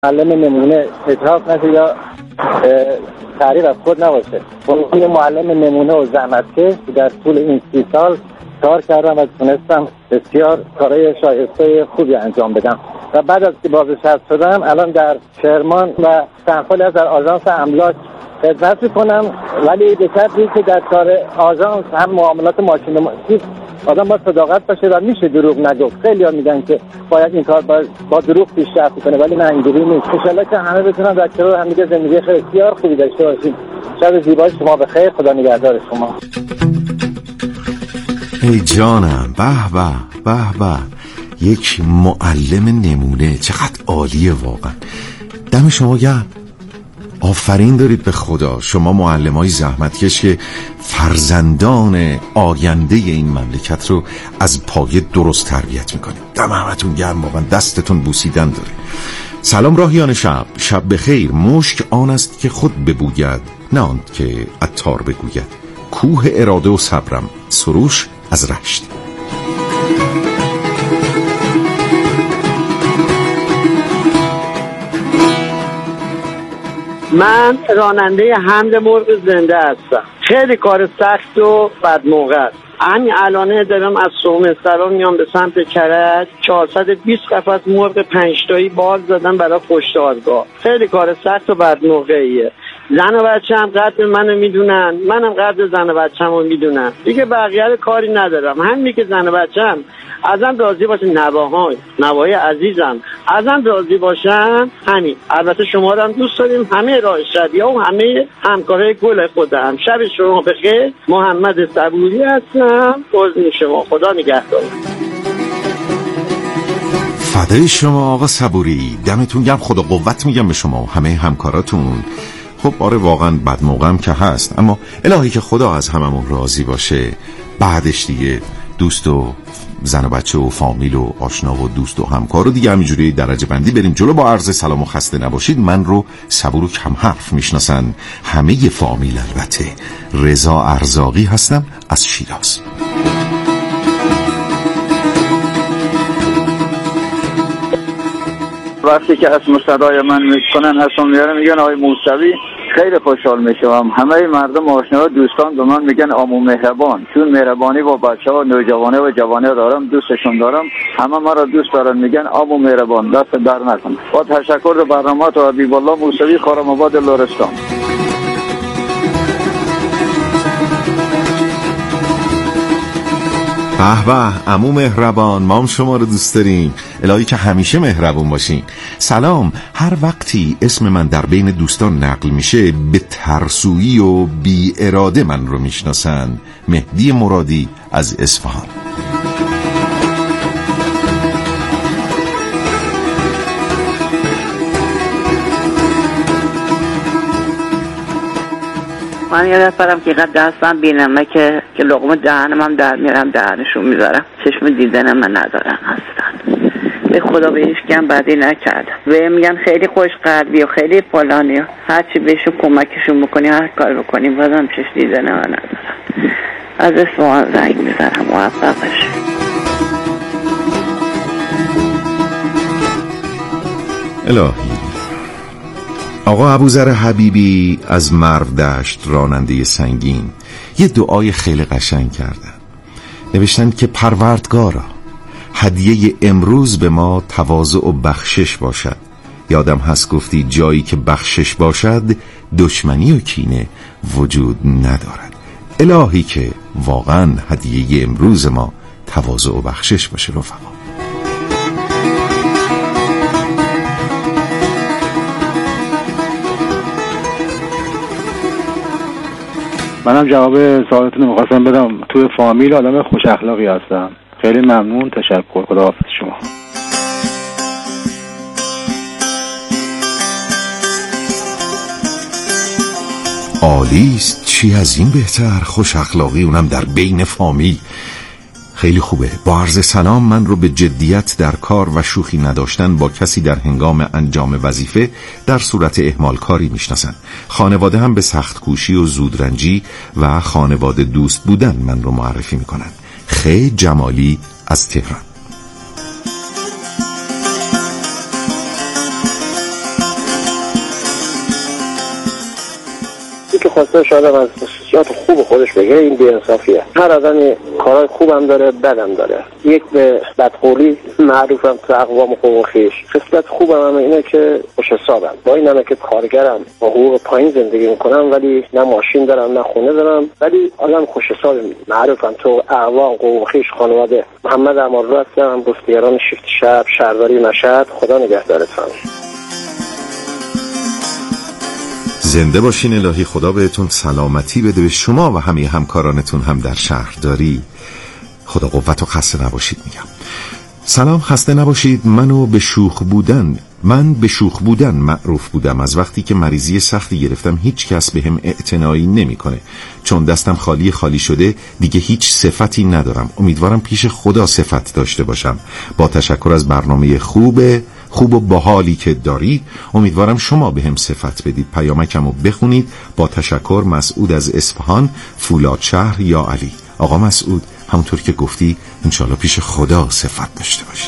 معلم نمونه اطراف نشه یا تعریف از خود نباشه. یه معلم نمونه و زحمتکش در طول این 30 سال کار کردم و تونستم بسیار کارهای شایسته خوبی انجام بدم و بعد از که بازنشسته شدم الان در کرمان و چند سالی از در آژانس املاک خدمت میکنم، ولی به شرطی که در کار آژانس هم معاملات ماشین آدم باید صداقت باشه و میشه دروغ نگفت. خیلی ها میگن که باید این کار با دروغ پیشرفت کنه، ولی نه، اینجوری نیست. انشالله که همه بتونن در کنار هم دیگه زندگی خیلی بسیار خوبی داشته باشیم. شب زیبای شما بخیر، خدا نگهدار شما. ای جانم، به به به به، یک معلم نمونه، چقدر عالیه واقعا. دم شما گرم، آفرین دارید به خدا. شما معلمای زحمتکش که فرزندان آینده این مملکت رو از پایه درست تربیت میکنید. دم همتون گرم واقعا، دستتون بوسیدن داره. سلام راهیان شب، شب بخیر. مشک آن است که خود ببوید، نه آن که عطار بگوید. کوه اراده و صبرم، سروش از رشت. من راننده حمل مرغ زنده هستم. خیلی کار سخت و بدموقع است. همین الانه دارم از سومنسرا میام به سمت کرج، 420 قفس مرغ 5 تایی بال زدم برای کشتارگاه. خیلی کار سخت و بدموقعیه. زن و بچه هم قدر منو میدونن، منم قدر زن و بچه همو میدونن. دیگه بقیه کاری ندارم. همین که زن و بچه هم ازم راضی باشه، نواهای عزیزم ازم راضی باشن، همین. البته شما رو هم دوست داریم، همه راه شدیه و همه همکارای گل خودم. شب شما بخیر. محمد صبوری هستم. قربون شما، خدا نگهدار. فدای شما آقا صبوری، دمتون گرم، خدا قوت میگم به شما و همه همکاراتون. خب آره واقعا بد موقعم که هست، اما الهی که خدا از هممون راضی باشه. بعدش دیگه دوست و زن و بچه و فامیل و آشنا و دوست و همکار و دیگه همینجوری درجه بندی بریم جلو. با عرض سلام و خسته نباشید. من رو صبور و کم حرف میشناسن همه فامیل. البته رضا ارزاقی هستم از شیراز. وقتی که اسم صدای من میکنن اسم میارن میگن آقای موسوی، خیلی خوشحال میشم. همه مردم آشنا و دوستان به من میگن عمو مهربان، چون مهربانی با بچه‌ها، نوجوانه و جوانه دارم، دوستشون دارم. همه ما را دوست دارن، میگن عمو مهربان. دست در نکن. با تشکر به برنامه تو حبیب الله موسوی، خرم آباد لرستان. به به عمو مهربان، ما هم شما رو دوست داریم. الهی که همیشه مهربون باشین. سلام. هر وقتی اسم من در بین دوستان نقل میشه، به ترسویی و بی اراده من رو میشناسن. مهدی مرادی از اصفهان. من یه نفرم که قد دستم بینمه که لقمه دهنم هم در میرم دهنشون میذارم. چشم دیدنم من ندارم اصلا. به خدا به هیچ کم بدی نکردم. و میگن خیلی خوش قلبی و خیلی فلانی و هرچی بهشون کمکشون بکنی، هر کار بکنی، بازم چشم دیدنم من ندارم. از اصفهان زنگ میزنم. موفق باشی. الهی. آقا ابوذر حبیبی از مرودشت، راننده سنگین، یه دعای خیلی قشنگ کردن. نوشتن که پروردگارا، هدیه امروز به ما تواضع و بخشش باشد. یادم هست گفتی جایی که بخشش باشد دشمنی و کینه وجود ندارد. الهی که واقعا هدیه امروز ما تواضع و بخشش باشه. رفقا منم جواب سوالتون رو می‌خواستم بدم. توی فامیل آدم خوش اخلاقی هستم. خیلی ممنون، تشکر، خداحافظ شما. عالیست، چی از این بهتر؟ خوش اخلاقی، اونم در بین فامیل. خیلی خوبه. با عرض سلام، من رو به جدیت در کار و شوخی نداشتن با کسی در هنگام انجام وظیفه در صورت اهمال کاری میشناسن. خانواده هم به سخت کوشی و زودرنجی و خانواده دوست بودن من رو معرفی میکنن. خیلی جمالی از تهران. که خواسته شاید از خصوصیات خوب خودش بگه این بی‌انصافیه. هر آدمی کارهای خوبم داره، بدم داره. یک به بدقولی معروفم تو اقوام حقوق خویش. خصلت خوبم اینه که خوش حسابم. با این همه که کارگرم، با حقوق پایین زندگی میکنم ولی نه ماشین دارم نه خونه دارم، ولی آدم خوش حساب معروفم تو اقوام حقوق خویش خانواده. محمد امارلو هستم، گفتگران شیفت شب شهرداری مشهد. خدا نگهدارتون. زنده باشین. الهی خدا بهتون سلامتی بده، به شما و همه همکارانتون هم در شهرداری. خدا قوت و خسته نباشید میگم. سلام، خسته نباشید. من به شوخ بودن معروف بودم. از وقتی که مریضی سختی گرفتم هیچ کس بهم اعتنایی نمیکنه. چون دستم خالی شده دیگه هیچ صفتی ندارم. امیدوارم پیش خدا صفت داشته باشم. با تشکر از برنامه خوب و باحالی که دارید. امیدوارم شما بهم صفت بدید. پیامکمو بخونید. با تشکر، مسعود از اصفهان، فولادشهر یا علی. آقا مسعود، همونطور که گفتی انشالله پیش خدا صفت داشته باشی.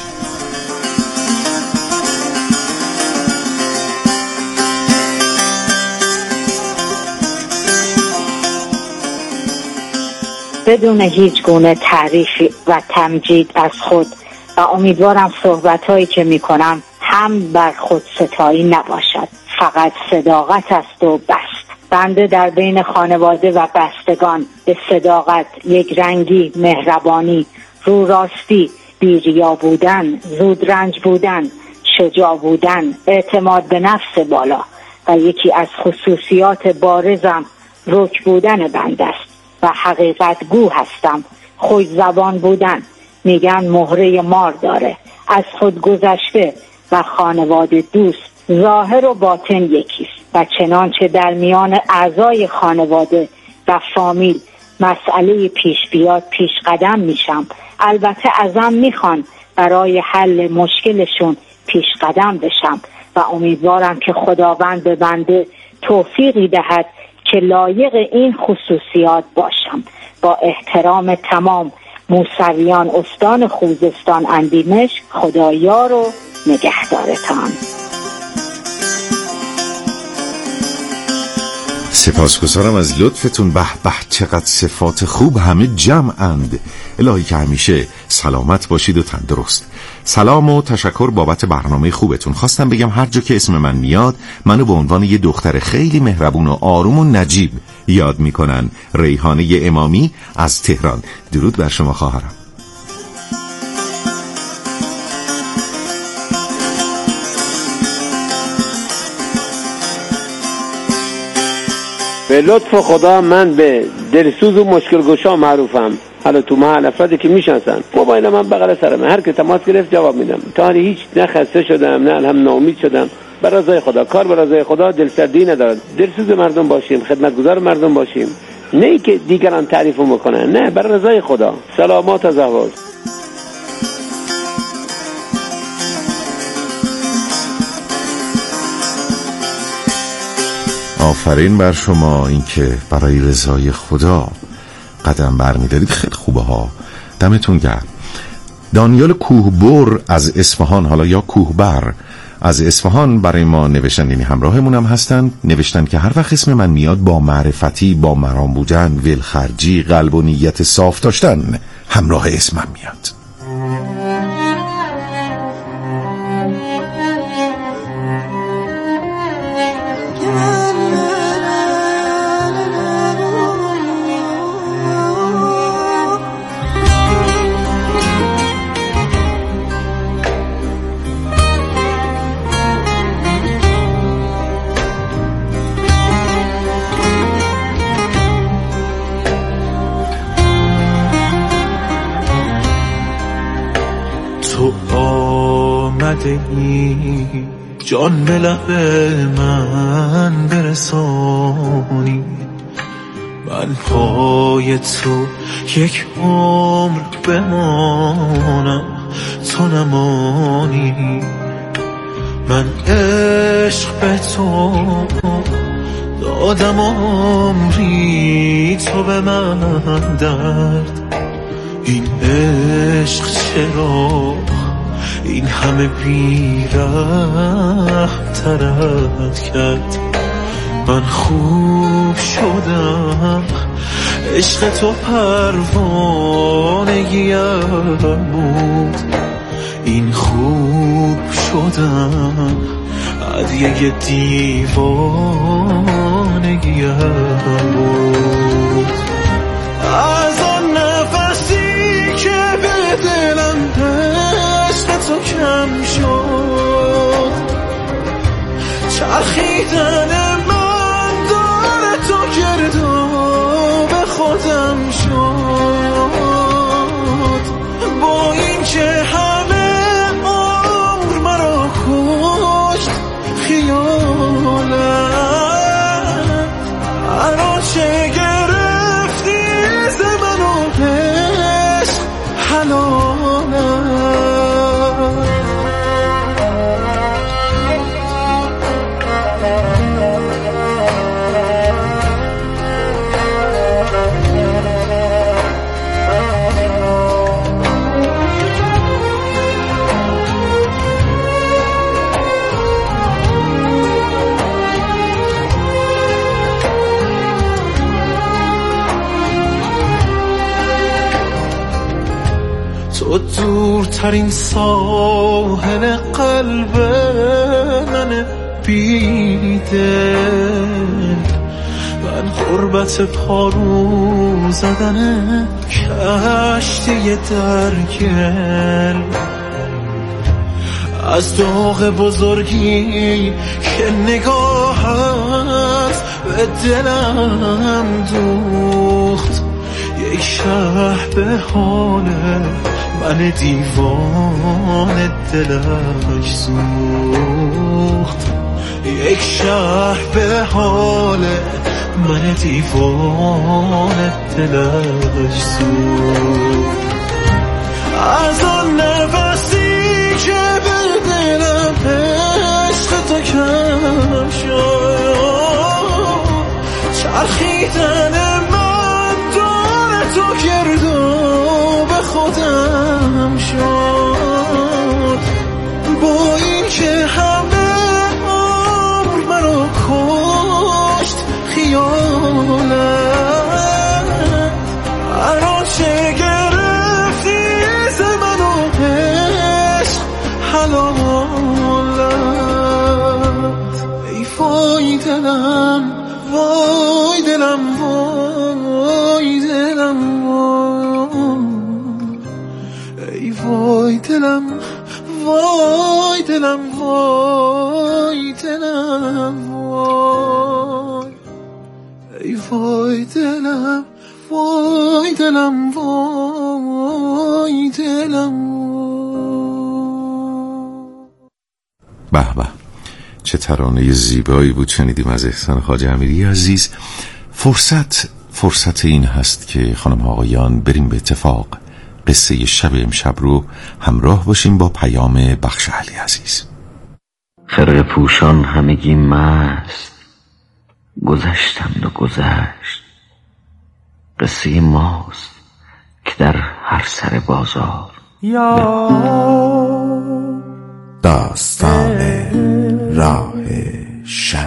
بدون هیچ گونه تعریف و تمجید از خود و امیدوارم صحبت‌هایی که می‌کنم هم بر خود ستایی نباشد، فقط صداقت است و بس. بنده در بین خانواده و بستگان به صداقت، یک رنگی، مهربانی، رو راستی، بی‌ریا بودن، زود رنج بودن، شجاع بودن، اعتماد به نفس بالا و یکی از خصوصیات بارزم رک بودن بنده است و حقیقت گو هستم. خوش زبان بودن، میگن مهره مار داره. از خود گذشته و خانواده دوست، ظاهر و باطن یکیست و چنانچه در میان اعضای خانواده و فامیل مسئله پیش بیاد پیش قدم میشم. البته ازم میخوان برای حل مشکلشون پیش قدم بشم و امیدوارم که خداوند به بنده توفیقی دهد که لایق این خصوصیات باشم. با احترام تمام، موسویان، استان خوزستان اندیمش. خدا یار و نگهدارتان. سپاسگزارم از لطفتون. به چقدر صفات خوب، همه جمعند. الهی که همیشه سلامت باشید و تندرست. سلام و تشکر بابت برنامه خوبتون. خواستم بگم هر جا که اسم من میاد منو به عنوان یه دختر خیلی مهربون و آروم و نجیب یاد میکنن. ریحانه امامی از تهران. درود بر شما خواهرم. به لطف خدا من به دلسوز و مشکل گشا معروفم. حالا تو محل افرادی که میشناسن موبایل من بغل سرمه، هر که تماس گرفت جواب میدم. تا حالا هیچ نه خسته شدم نه هم ناامید شدم. بر رضای خدا، کار بر رضای خدا، دلسردی ندارد. دلسوز مردم باشیم، خدمتگزار مردم باشیم، نه ای که دیگران تعریفو میکنن، نه، بر رضای خدا. سلامات از احواز. آفرین بر شما، این که برای رضای خدا قدم برمی‌دارید خیلی خوبه ها. دمتون گرم. دانیال کوهبر از اصفهان، حالا یا کوهبر از اصفهان برای ما نوشتن، یعنی همراهمون هم هستن. نوشتن که هر وقت اسم من میاد با معرفتی، با مرام بودن، ولخرجی، قلب و نیت صاف داشتن همراه اسمم میاد. جان به لب من برسانی، من پای تو یک عمر بمانم، تو نمانی. من عشق به تو دادم عمری، تو به من درد. این عشق چرا این همه بی‌رحم ترت کرد؟ من خوب شدم، عشق تو پروانگیم بود. این خوب شدم هدیه دیوانگیم بود. از آن نفسی که به دلم عشق تو کم شد، چرخیدن من داره تو گردو به خودم شد. با این که همه عمر مرا کشت خیالت، الان چه گرفتی ز من و عشق حلالت. تو دورترین ساحل قلب من بیدل، من غربت پارو زدن کشتی درگل. از داغ بزرگی که نگاهت به دلم دوخت، یک شهر به حال من دیوان دلش سوخت. یک شهر به حال من دیوان دلش سوخت. از آن نفسی که به دلم عشق تو کم شد، چرخیدن من داره تو گردو به خودم شد. با این که همه عمر مرا کشت خیالت، الان چه گرفتی ز من و عشق حلالت. ای وای دلم، وای دلم، وای دلم، ای وای دلم، وای دلم، وای دلم، وای، ای وای دلم، وای دلم، وای دلم. به به، چه ترانه زیبایی بود شنیدیم از احسان خواجه امیری عزیز. فرصت این هست که خانم آقایان بریم به اتفاق قصه شب امشب رو همراه باشیم با پیام بخش علی عزیز. خرقه پوشان همگی مست، گذشتند و گذشت. قصه ماست که در هر سر بازار. داستان راه شب.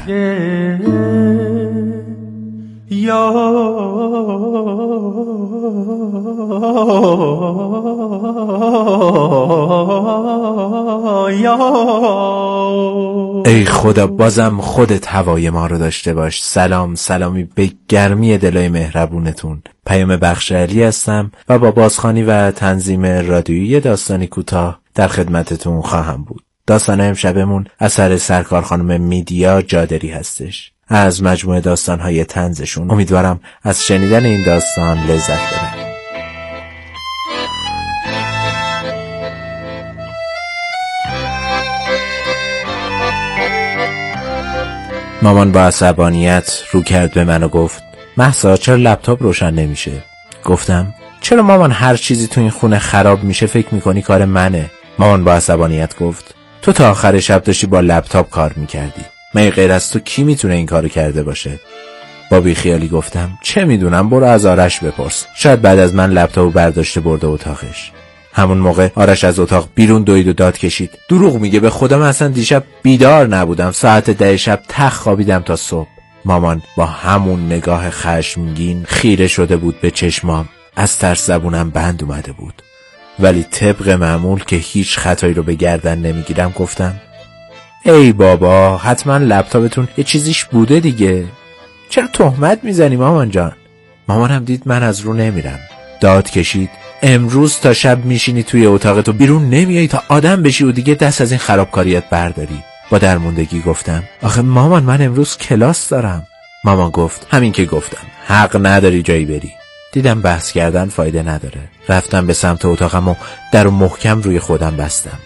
ای خدا بازم خودت هوای ما رو داشته باش. سلامی به گرمی دلای مهربونتون. پیام بخش علی هستم و با بازخوانی و تنظیم رادیویی داستانی کوتاه در خدمتتون خواهم بود. داستان امشبمون اثر سرکار خانم میدیا جادری هستش از مجموعه داستان‌های طنزشون. امیدوارم از شنیدن این داستان لذت ببرید. مامان با عصبانیت رو کرد به من و گفت مهسا چرا لپتاپ روشن نمیشه؟ گفتم چرا مامان هر چیزی تو این خونه خراب میشه فکر میکنی کار منه؟ مامان با عصبانیت گفت تو تا آخر شب داشتی با لپتاپ کار میکردی. من غیر از تو کی میتونه این کارو کرده باشه؟ با بیخیالی گفتم چه میدونم، برو از آرش بپرس، شاید بعد از من لپتاپو برداشته برده اتاقش. همون موقع آرش از اتاق بیرون دوید و داد کشید دروغ میگه، به خدا من اصلا دیشب بیدار نبودم، ساعت 10 شب تخت خوابیدم تا صبح. مامان با همون نگاه خشمگین خیره شده بود به چشمام. از ترس زبونم بند اومده بود، ولی طبق معمول که هیچ خطایی رو به گردن نمیگیرم گفتم ای بابا، حتما لپتاپتون یه چیزیش بوده دیگه، چرا تهمت میزنی مامان جان؟ مامانم دید من از رو نمیرم، داد کشید امروز تا شب میشینی توی اتاقتو، بیرون نمیایی تا آدم بشی و دیگه دست از این خرابکاریت برداری. با درموندگی گفتم آخه مامان من امروز کلاس دارم. مامان گفت همین که گفتم، حق نداری جایی بری. دیدم بحث کردن فایده نداره، رفتم به سمت اتاقم و درو محکم روی خودم بستم.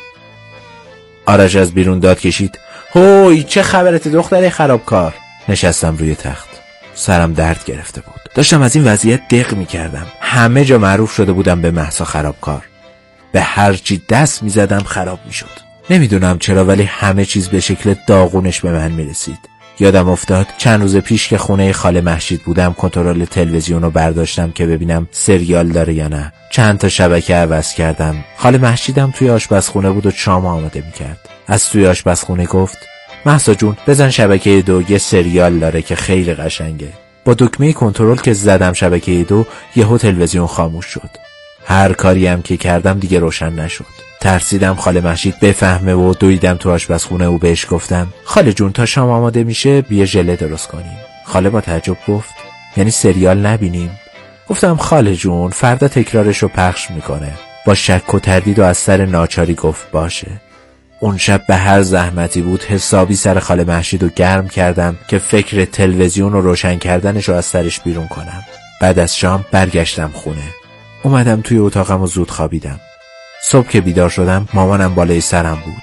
آرش از بیرون داد کشید هوی چه خبرت دختر خرابکار؟ نشستم روی تخت، سرم درد گرفته بود، داشتم از این وضعیت دق می کردم. همه جا معروف شده بودم به مهسا خرابکار، به هر چی دست می زدم خراب می شد. نمیدونم چرا ولی همه چیز به شکل داغونش به من می رسید. یادم افتاد چند روز پیش که خونه خاله مهشید بودم کنترل تلویزیون رو برداشتم که ببینم سریال داره یا نه. چند تا شبکه عوض کردم. خاله مهشیدم توی آشپزخونه بود و شام آماده می‌کرد. از توی آشپزخونه گفت مهسا جون بزن شبکه 2 یه سریال داره که خیلی قشنگه. با دکمه کنترل که زدم شبکه 2 یهو تلویزیون خاموش شد. هر کاری هم که کردم دیگه روشن نشد. ترسیدم خاله مهشید بفهمه و دویدم تو آشپزخونه و بهش گفتم خاله جون تا شام آماده میشه بیا ژله درست کنیم. خاله با تعجب گفت یعنی سریال نبینیم؟ گفتم خاله جون فردا تکرارشو پخش میکنه. با شک و تردید و از سر ناچاری گفت باشه. اون شب به هر زحمتی بود حسابی سر خاله مهشیدو گرم کردم که فکر تلویزیون رو روشن کردنشو از سرش بیرون کنم. بعد از شام برگشتم خونه. اومدم توی اتاقم و زود خوابیدم. صبح که بیدار شدم مامانم بالای سرم بود.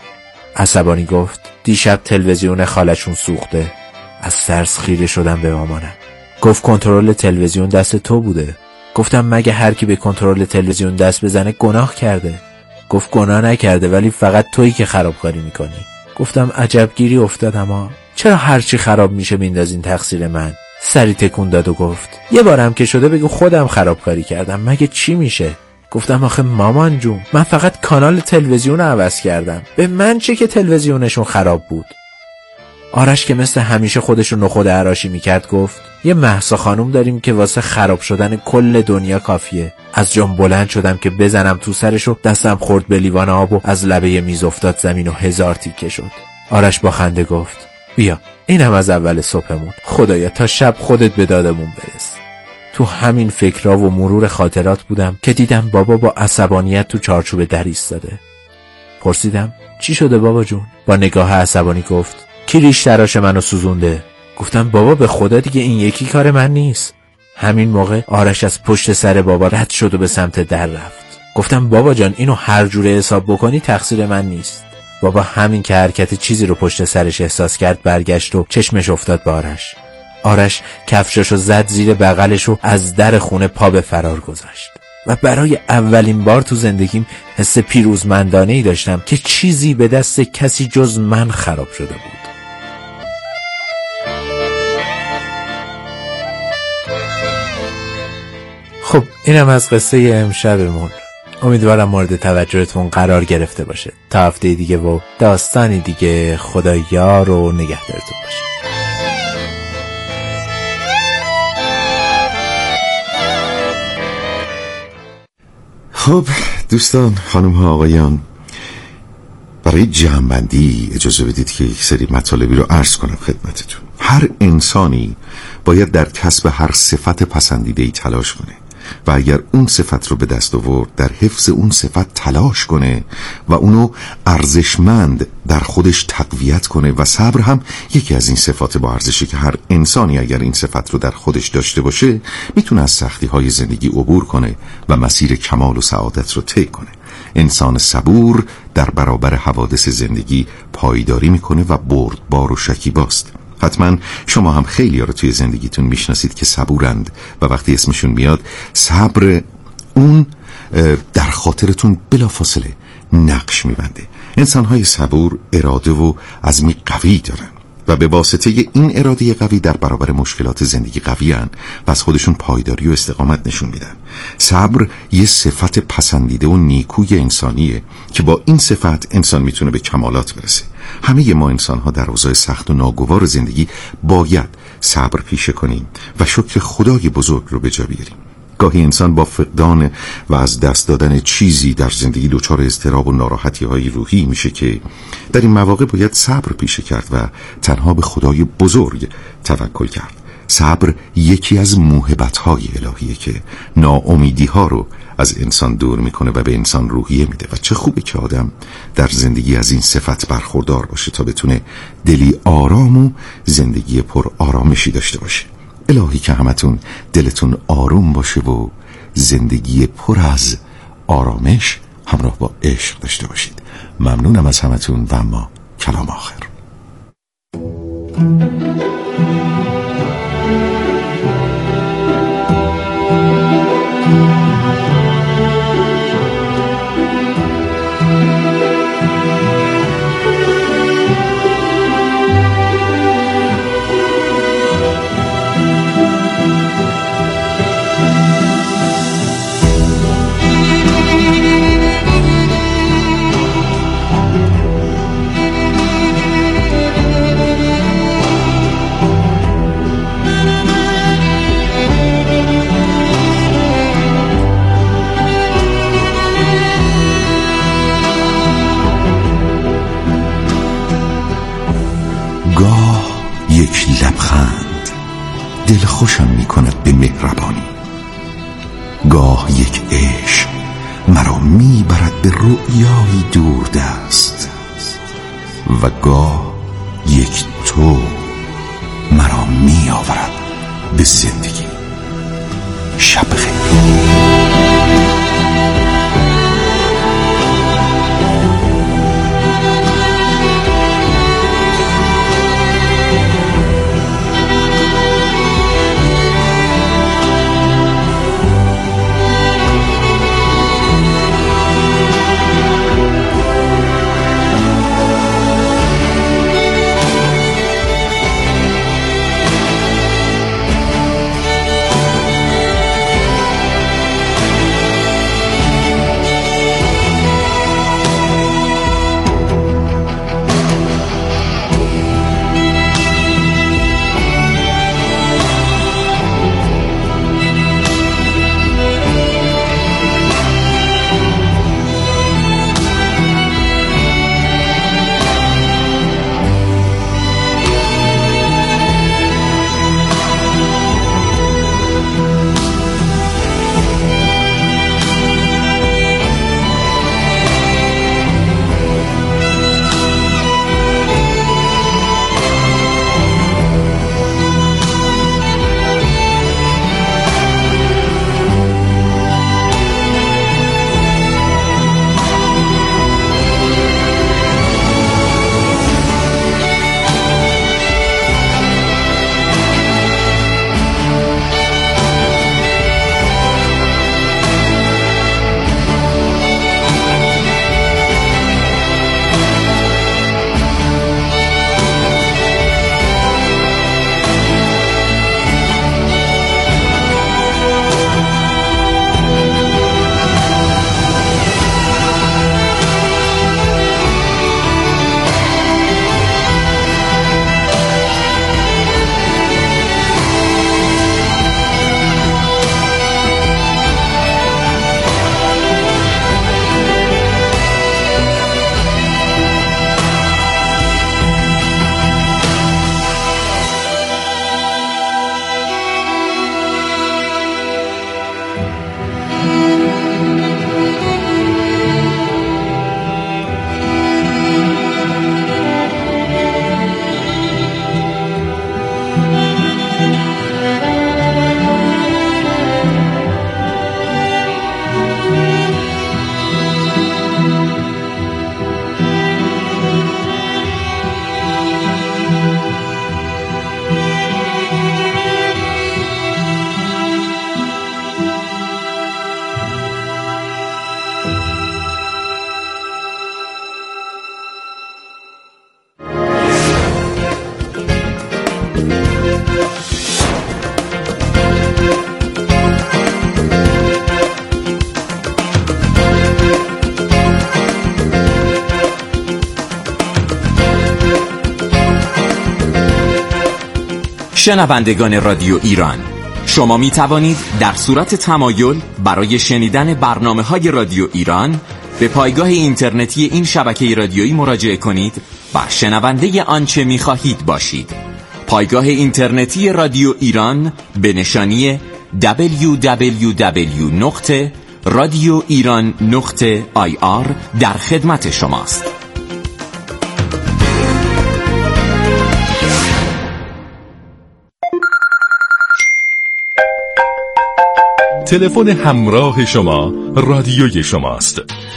عصبانی گفت دیشب تلویزیون خالشون سوخته. از ترس خیره شدم به مامانم. گفت کنترل تلویزیون دست تو بوده. گفتم مگه هر کی به کنترل تلویزیون دست بزنه گناه کرده؟ گفت گناه نکرده ولی فقط تویی که خرابکاری میکنی. گفتم عجب گیری افتادم ها، چرا هرچی خراب میشه میندازین تقصیر من؟ سری تکون داد و گفت یه بارم که شده بگو خودم خرابکاری کردم، مگه چی میشه؟ گفتم آخه مامان جون من فقط کانال تلویزیون رو عوض کردم، به من چه که تلویزیونشون خراب بود؟ آرش که مثل همیشه خودشو نخود عراشی میکرد گفت یه مهسا خانوم داریم که واسه خراب شدن کل دنیا کافیه. از جام بلند شدم که بزنم تو سرش و دستم خورد به لیوان آب و از لبه میز افتاد زمین و 1000 تیکه شد. آرش با خنده گفت بیا اینم از اول صبحمون، خدایا تا شب خودت به دادمون برس. تو همین فکرها و مرور خاطرات بودم که دیدم بابا با عصبانیت تو چارچوب در ایستاده. پرسیدم چی شده بابا جون؟ با نگاه عصبانی گفت کی ریش تراش منو سوزونده؟ گفتم بابا به خدا دیگه این یکی کار من نیست. همین موقع آرش از پشت سر بابا رد شد و به سمت در رفت. گفتم بابا جان اینو هر جوره حساب بکنی تقصیر من نیست. بابا همین که حرکت چیزی رو پشت سرش احساس کرد برگشت و چشمش افتاد به آرش. آرش کفششو زد زیر بغلش و از در خونه پا به فرار گذاشت. و برای اولین بار تو زندگیم حس پیروزمندانه‌ای داشتم که چیزی به دست کسی جز من خراب شده بود. خب اینم از قصه امشبمون. امیدوارم مورد توجهتون قرار گرفته باشه. تا هفته دیگه و داستانی دیگه، خدا یار و نگهدارتون باشه. خب دوستان، خانم ها، آقایان، برای جمع‌بندی اجازه بدید که یک سری مطالبی رو عرض کنم خدمتتون. هر انسانی باید در کسب هر صفت پسندیده‌ای تلاش کنه و اگر اون صفت رو به دست آورد در حفظ اون صفت تلاش کنه و اونو ارزشمند در خودش تقویت کنه. و صبر هم یکی از این صفات با ارزشی که هر انسانی اگر این صفت رو در خودش داشته باشه میتونه از سختی‌های زندگی عبور کنه و مسیر کمال و سعادت رو طی کنه. انسان صبور در برابر حوادث زندگی پایداری میکنه و بردبار و شکیباست. حتما شما هم خیلی ها رو توی زندگیتون میشناسید که صبورند و وقتی اسمشون میاد صبر اون در خاطرتون بلافاصله نقش میبنده. انسان‌های صبور اراده و عزمی قوی دارن. و به واسطه این اراده قوی در برابر مشکلات زندگی قوی هن و از خودشون پایداری و استقامت نشون میدن. صبر یه صفت پسندیده و نیکوی انسانیه که با این صفت انسان میتونه به کمالات برسه. همه ما انسان ها در اوضاع سخت و ناگوار زندگی باید صبر پیشه کنیم و شکر خدای بزرگ رو به جا بیاریم. گاهی انسان با فقدان و از دست دادن چیزی در زندگی دچار اضطراب و ناراحتی های روحی میشه که در این مواقع باید صبر پیشه کرد و تنها به خدای بزرگ توکل کرد. صبر یکی از موهبت‌های الهیه که ناامیدی‌ها رو از انسان دور میکنه و به انسان روحیه میده و چه خوبه که آدم در زندگی از این صفت برخوردار باشه تا بتونه دلی آرام و زندگی پر آرامشی داشته باشه. الهی که همتون دلتون آروم باشه و زندگی پر از آرامش همراه با عشق داشته باشید. ممنونم از همتون و اما کلام آخر. یک لبخند دل خوشم می کند به مهربانی، گاه یک عشق مرا می برد به رؤیایی دور دست و گاه یک تو مرا می آورد به زندگی. شب خیر. شنوندگان رادیو ایران، شما می توانید در صورت تمایل برای شنیدن برنامه‌های رادیو ایران به پایگاه اینترنتی این شبکه رادیویی مراجعه کنید و شنونده آنچه می خواهید باشید. پایگاه اینترنتی رادیو ایران به نشانی www.radioiran.ir در خدمت شماست. تلفن همراه شما رادیوی شماست.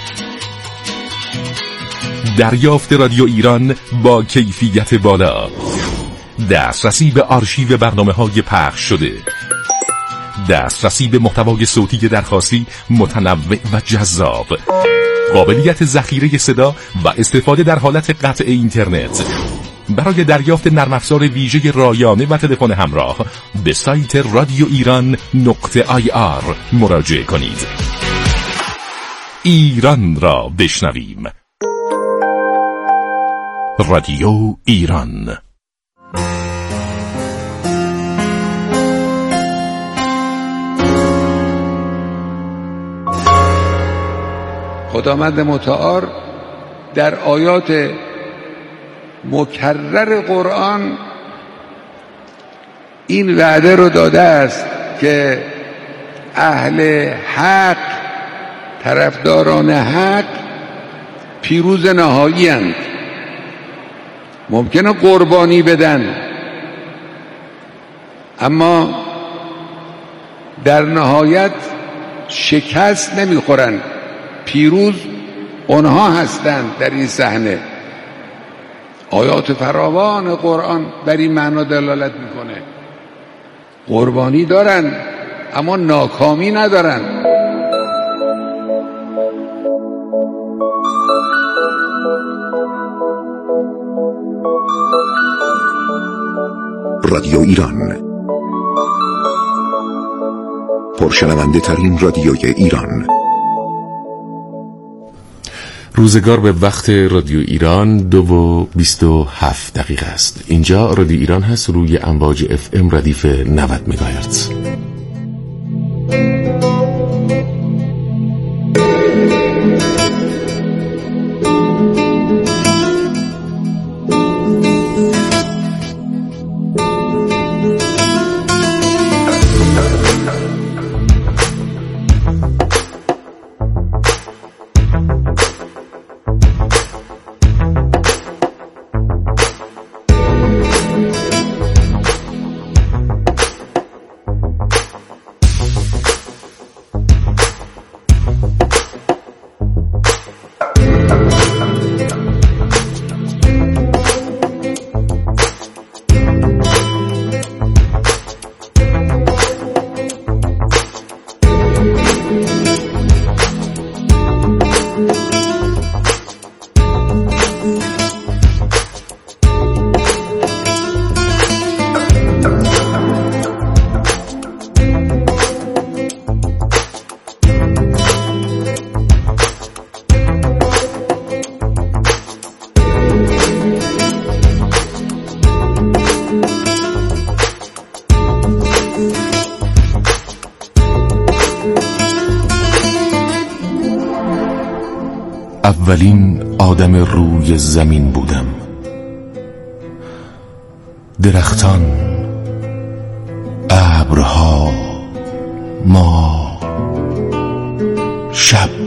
دریافت رادیو ایران با کیفیت بالا، دسترسی به آرشیو برنامه‌های پخش شده، دسترسی به محتوای صوتی درخواستی متنوع و جذاب، قابلیت ذخیره صدا و استفاده در حالت قطع اینترنت. برای دریافت نرم افزار ویژه رایانه و تلفن همراه به سایت radioiran.ir مراجعه کنید. ایران را بشنویم. رادیو ایران. خداوند متعال در آیات مکرر قرآن این وعده رو داده است که اهل حق، طرفداران حق پیروز نهایی اند. ممکنه قربانی بدن اما در نهایت شکست نمیخورن. پیروز اونها هستند. در این صحنه آیات فراوان قرآن بر این معنا دلالت میکنه. قربانی دارن اما ناکامی ندارن. رادیو ایران، پرشنونده ترین رادیوی ایران. روزگار به وقت رادیو ایران 2:27 است. اینجا رادیو ایران هست، روی امواج FM ردیف 90 مگاهرتز. اولین آدم روی زمین بودم. درختان، ابرها، ما، شب.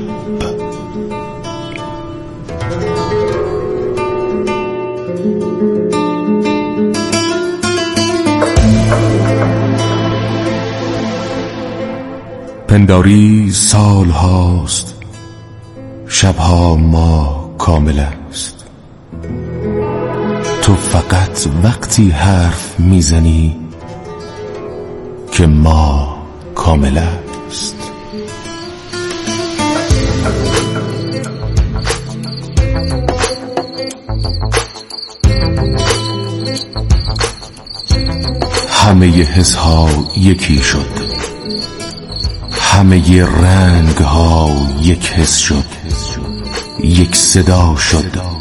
پنداری سال هاست، شبها ما کامل است. تو فقط وقتی حرف میزنی که ما کامل است. همه حسها یکی شد، همه رنگ ها یک حس شد، یک صدا شد،